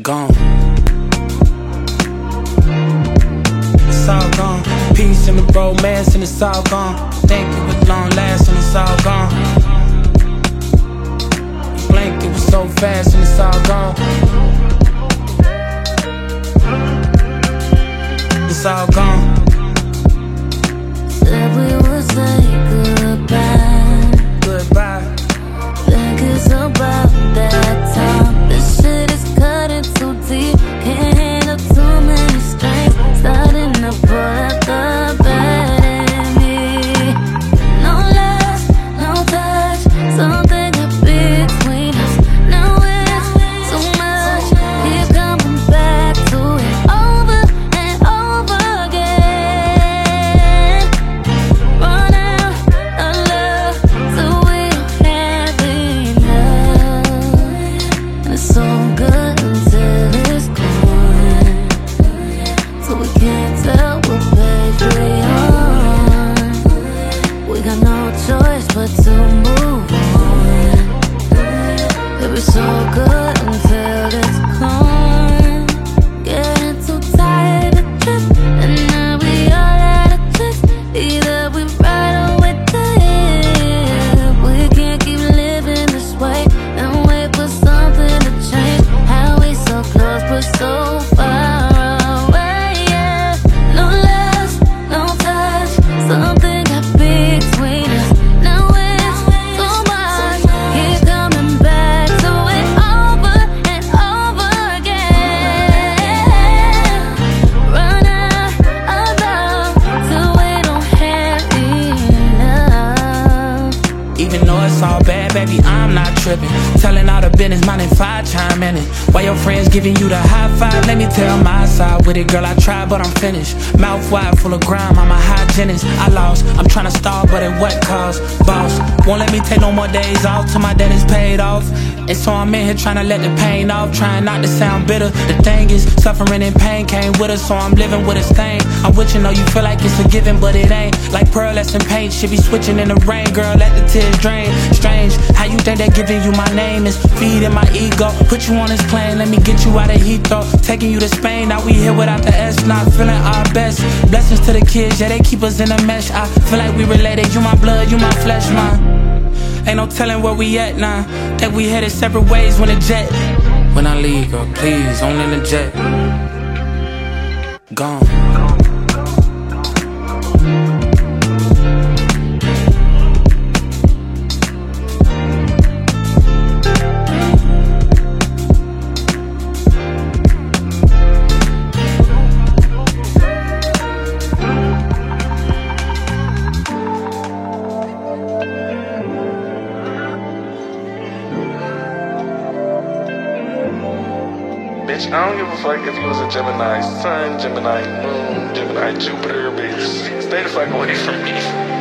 gone. It's all gone. Peace and the romance and it's all gone. Think it was long last and it's all gone. Blink, it was so fast and it's all gone. It's all gone. Said we would say goodbye. Goodbye. Think it's about that time. This shit is cutting too deep. Can't handle too many strings. Starting to pull out the bad in me. No love, no touch. Something got between us. Now it's too much. Keep coming back to it over and over again. Run out of love till we don't have enough. And it's so good until it's gone. So we can't tell what page we on. We got no choice but to move on. It was so good until it's gone. Getting too tired of drift, and now we all out of tricks. Either we ride or we die. We can't keep living this way and wait for something to change. How we so close but so far away, yeah. No love, no touch. Something got between us. Now it's too much. Keep coming back to it over and over again. Run out of love till we don't have enough. Even though it's all bad, baby, I'm not tripping. Telling all the business, minding five chime in it. While your friends giving you the high five, let me tell my side with it. Girl, I tried, but I'm finished. Mouth wide, full of grime, I'm a hygienist. I lost, I'm trying to stall, but at what cost? Boss, won't let me take no more days off till my debt is paid off. And so I'm in here trying to let the pain off, trying not to sound bitter. The thing is, suffering and pain came with us, so I'm living with a stain. I'm with you, know you feel like it's a given, but it ain't. Like pearlescent and paint, should be switching in the rain. Girl, let the tears drain. Strange, how you think that giving you my name is feeding my ego? Put you on this plane, let me get you out of Heathrow. Taking you to Spain, now we here without the S. Not feeling our best. Blessings to the kids, yeah, they keep us in a mesh. I feel like we related, you my blood, you my flesh, man. Ain't no telling where we at now. Think we headed separate ways when the jet. When I leave, girl, please, only in the jet. Gone. Bitch, I don't give a fuck if you was a Gemini sun, Gemini moon, Gemini Jupiter, bitch. Stay the fuck away from me.